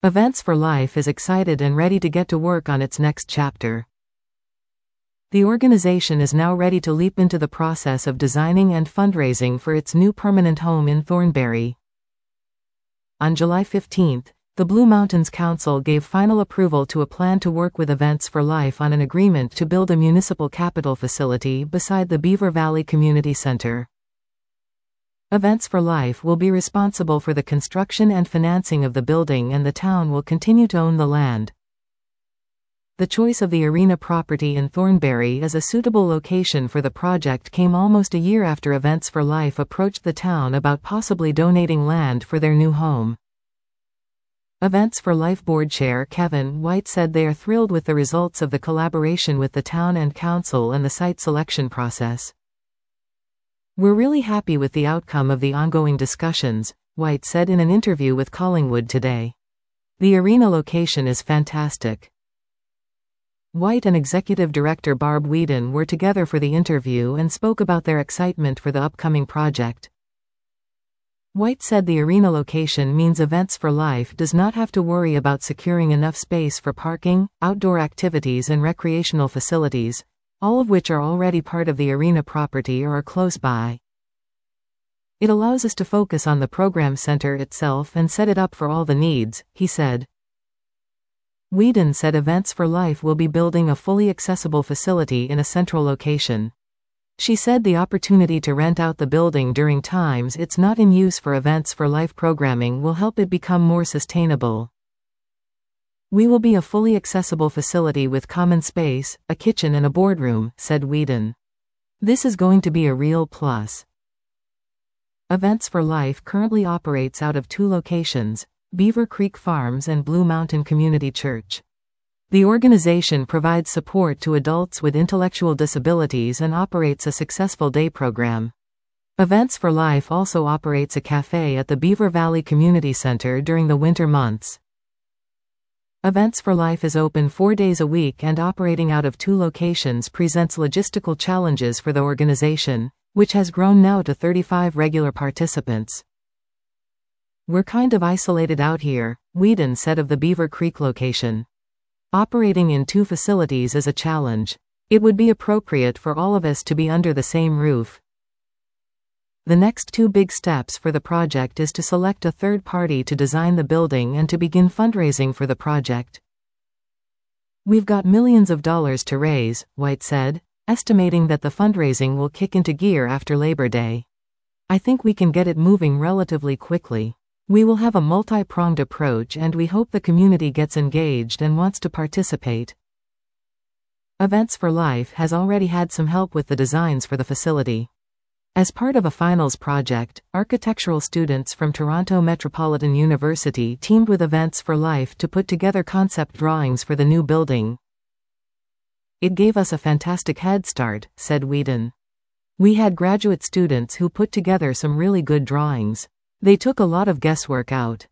Events for Life is excited and ready to get to work on its next chapter. The organization is now ready to leap into the process of designing and fundraising for its new permanent home in Thornbury. On July 15, the Blue Mountains Council gave final approval to a plan to work with Events for Life on an agreement to build a municipal capital facility beside the Beaver Valley Community Center. Events for Life will be responsible for the construction and financing of the building, and the town will continue to own the land. The choice of the arena property in Thornbury as a suitable location for the project came almost a year after Events for Life approached the town about possibly donating land for their new home. Events for Life Board Chair Kevin White said they are thrilled with the results of the collaboration with the town and council and the site selection process. "We're really happy with the outcome of the ongoing discussions," White said in an interview with Collingwood Today. "The arena location is fantastic." White and Executive Director Barb Whedon were together for the interview and spoke about their excitement for the upcoming project. White said the arena location means Events for Life does not have to worry about securing enough space for parking, outdoor activities and recreational facilities, all of which are already part of the arena property or are close by. "It allows us to focus on the program center itself and set it up for all the needs," he said. Whedon said Events for Life will be building a fully accessible facility in a central location. She said the opportunity to rent out the building during times it's not in use for Events for Life programming will help it become more sustainable. "We will be a fully accessible facility with common space, a kitchen and a boardroom," said Whedon. "This is going to be a real plus." Events for Life currently operates out of two locations, Beaver Creek Farms and Blue Mountain Community Church. The organization provides support to adults with intellectual disabilities and operates a successful day program. Events for Life also operates a cafe at the Beaver Valley Community Center during the winter months. Events for Life is open 4 days a week and operating out of two locations presents logistical challenges for the organization, which has grown now to 35 regular participants. "We're kind of isolated out here," Whedon said of the Beaver Creek location. "Operating in two facilities is a challenge. It would be appropriate for all of us to be under the same roof." The next two big steps for the project is to select a third party to design the building and to begin fundraising for the project. "We've got millions of dollars to raise," White said, estimating that the fundraising will kick into gear after Labor Day. "I think we can get it moving relatively quickly. We will have a multi-pronged approach and we hope the community gets engaged and wants to participate." Events for Life has already had some help with the designs for the facility. As part of a finals project, architectural students from Toronto Metropolitan University teamed with Events for Life to put together concept drawings for the new building. "It gave us a fantastic head start," said Whedon. "We had graduate students who put together some really good drawings. They took a lot of guesswork out."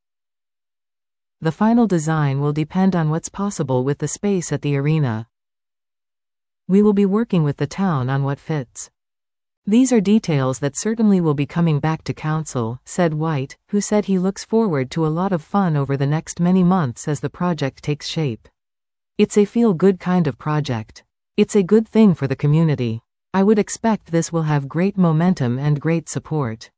The final design will depend on what's possible with the space at the arena. "We will be working with the town on what fits. These are details that certainly will be coming back to council," said White, who said he looks forward to a lot of fun over the next many months as the project takes shape. "It's a feel-good kind of project. It's a good thing for the community. I would expect this will have great momentum and great support."